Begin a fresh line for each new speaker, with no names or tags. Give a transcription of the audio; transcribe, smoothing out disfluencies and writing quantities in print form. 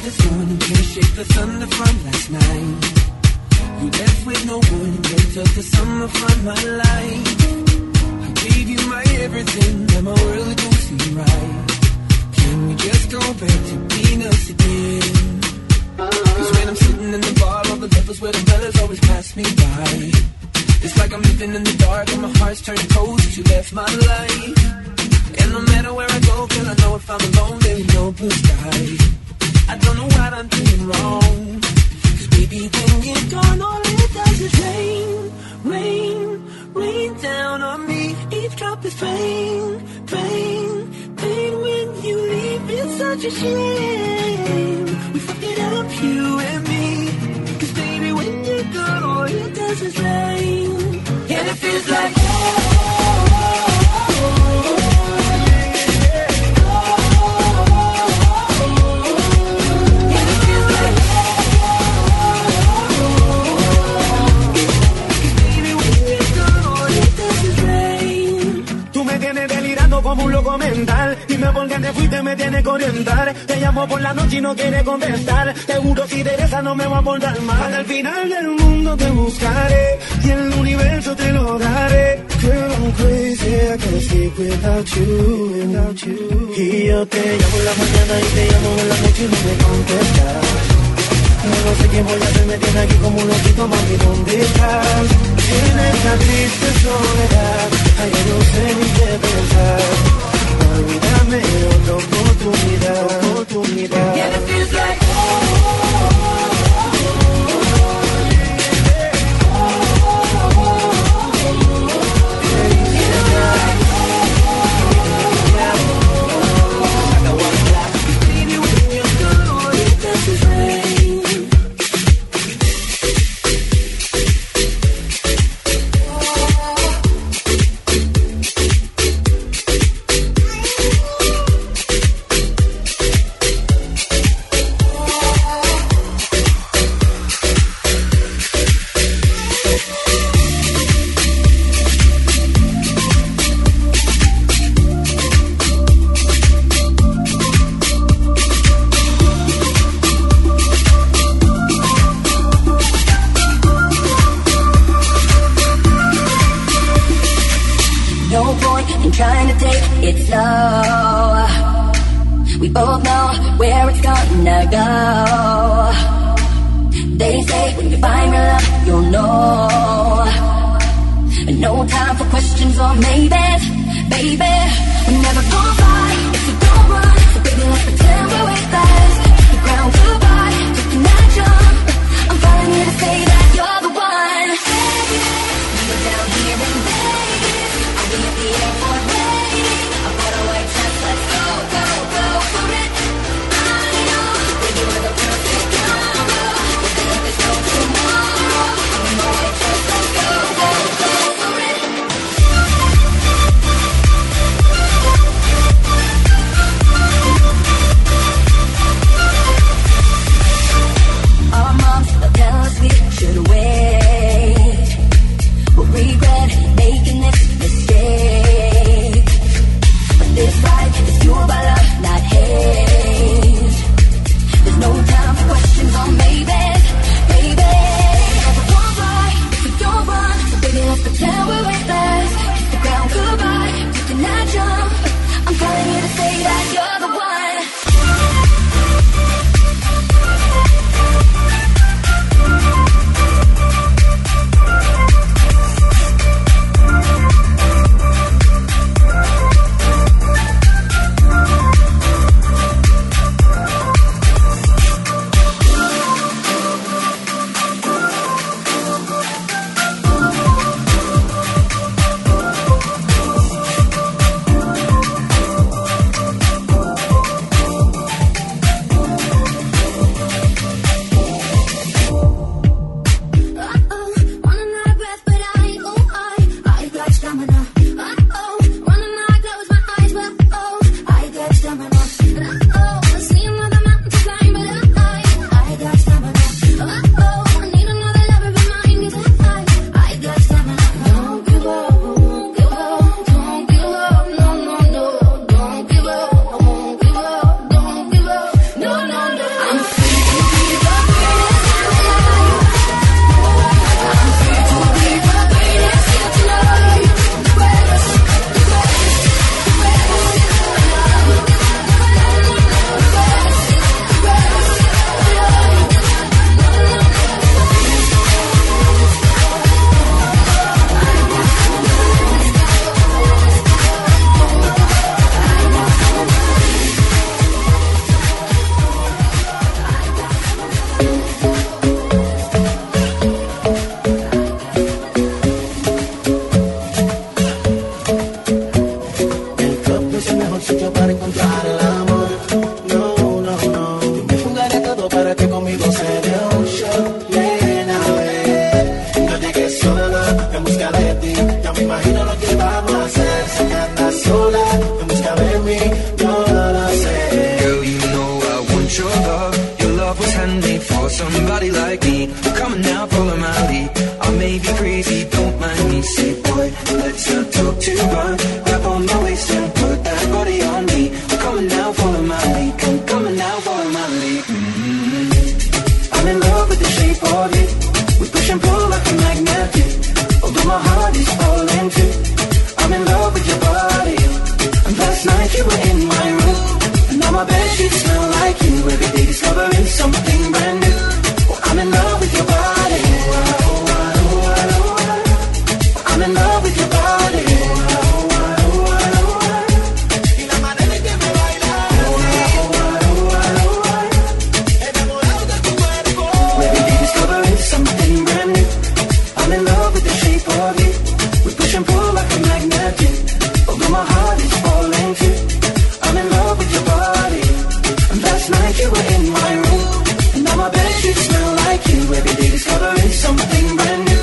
this morning, can't shake the thunder from last night. You left with no warning, they took the summer from my life. I gave you my everything, and my world don't seem right. Can we just go back to being us again? Cause when I'm sitting in the bar, all the lovers where the fellas always pass me by. It's like I'm living in the dark and my heart's turning cold since you left my life. And no matter where I go, girl, I know if I'm alone, there ain't no blue sky. I don't know what I'm doing wrong. Cause baby, when you're gone, all it does is rain, rain, rain down on me. Each drop is pain, pain, pain. When you leave, it's such a shame. We fucked it up, you and me. Cause baby, when you're gone, all it does is rain. And it feels like
como un loco mental. Dime por qué te fuiste, me tienes que orientar. Te llamo por la noche y no quieres contestar. Te juro si te dejas no me voy a portar mal. Hasta el final del mundo te buscaré y el universo te lo daré. Girl, I'm crazy, I can't sleep without you, without you. Y yo te llamo en la mañana y te llamo en la noche y no me contestas. No sé qué voy a hacer, me tienes aquí como un loquito, mami, ¿dónde estás? En esta triste soledad, ay, yo no sé ni qué pensar. Olvídame otra oportunidad, oportunidad.
Yeah, it feels like
trying to take it slow. We both know where it's gonna go. They say when you find real love, you'll know. No time for questions or maybes, baby. We're never gonna fight if we don't run. So baby, let's pretend we're way fast. The ground goodbye, taking that jump. I'm falling here to say that you're the one. Hey, we were down here in Vegas. I'll be at the airport waiting. I bought a white dress, let's go, go, go for it. I know that you are the perfect combo. We'll say that there's no tomorrow. I'm in my white dress, let's go, go, go for it.
love was handmade for somebody like me. Come on now, follow my lead. I may be crazy, don't mind me. Say boy, let's not talk too much. Grab on my waist and put that body on me. Come on now, follow my lead. Come on now, follow my lead. I'm in love with the shape of you. We push and pull like a magnet. Although my heart is falling too. I'm in love with your body. And last night you were in my room. And now my bedsheets smell like you. Every day discovering something brand new. Oh, I'm in love with your body. I'm in love with your body. Every day discovering something brand new. I'm in love with the shape of you. We push and pull like a magnet. Although my heart is falling too. I'm in love with your body. And last night you were in my room. And now my bedsheets smell like you. Every day discovering something brand new.